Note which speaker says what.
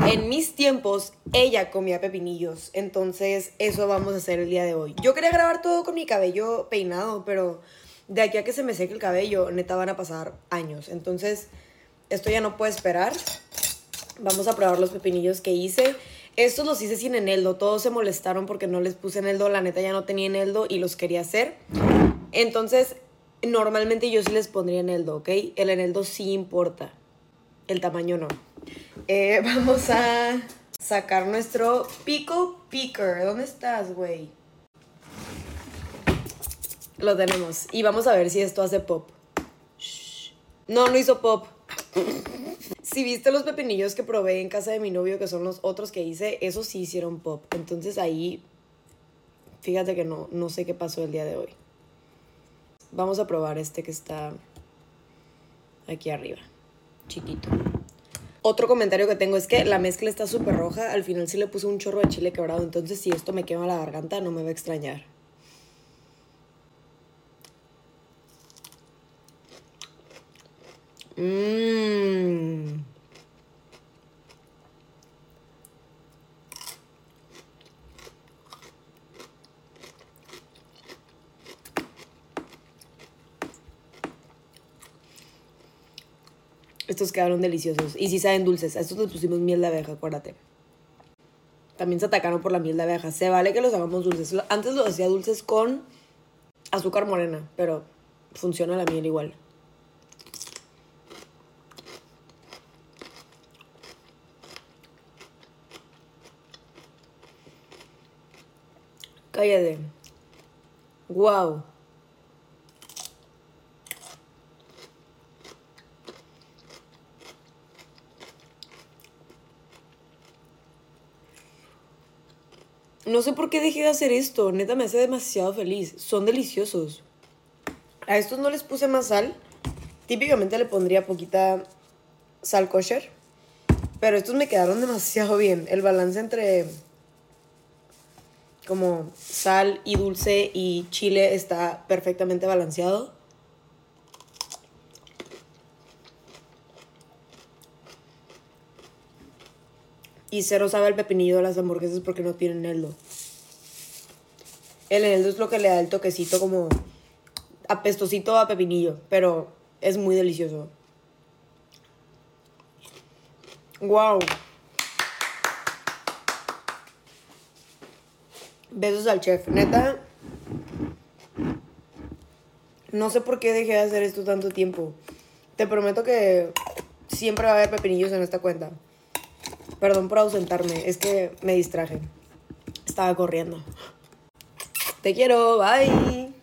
Speaker 1: En mis tiempos, ella comía pepinillos. Entonces, eso vamos a hacer el día de hoy. Yo quería grabar todo con mi cabello peinado, pero de aquí a que se me seque el cabello, neta, van a pasar años. Entonces, esto ya no puede esperar. Vamos a probar los pepinillos que hice. Estos los hice sin eneldo. Todos se molestaron porque no les puse eneldo. La neta, ya no tenía eneldo y los quería hacer. Entonces, normalmente yo sí les pondría eneldo, ¿ok? El eneldo sí importa. El tamaño no. Vamos a sacar nuestro pickle picker. ¿Dónde estás, güey? Lo tenemos. Y vamos a ver si esto hace pop. Shh. No, no hizo pop. Si viste los pepinillos que probé en casa de mi novio, que son los otros que hice, esos sí hicieron pop. Entonces ahí, fíjate que no sé qué pasó el día de hoy. Vamos a probar este que está aquí arriba, chiquito. Otro comentario que tengo es que la mezcla está súper roja. Al final sí le puse un chorro de chile quebrado. Entonces si esto me quema la garganta, no me va a extrañar. Estos quedaron deliciosos. Y sí saben dulces. A estos les pusimos miel de abeja, acuérdate. También se atacaron por la miel de abeja. Se vale que los hagamos dulces. Antes los hacía dulces con azúcar morena, pero funciona la miel igual. Cállate. Wow. No sé por qué dejé de hacer esto. Neta, me hace demasiado feliz. Son deliciosos. A estos no les puse más sal. Típicamente le pondría poquita sal kosher. Pero estos me quedaron demasiado bien. El balance entre como sal y dulce y chile está perfectamente balanceado. Y cero sabe el pepinillo de las hamburguesas porque no tienen eneldo. El eneldo es lo que le da el toquecito como apestosito a pepinillo, pero es muy delicioso. Wow. Besos al chef. Neta, no sé por qué dejé de hacer esto tanto tiempo. Te prometo que siempre va a haber pepinillos en esta cuenta. Perdón por ausentarme, es que me distraje. Estaba corriendo. Te quiero, bye.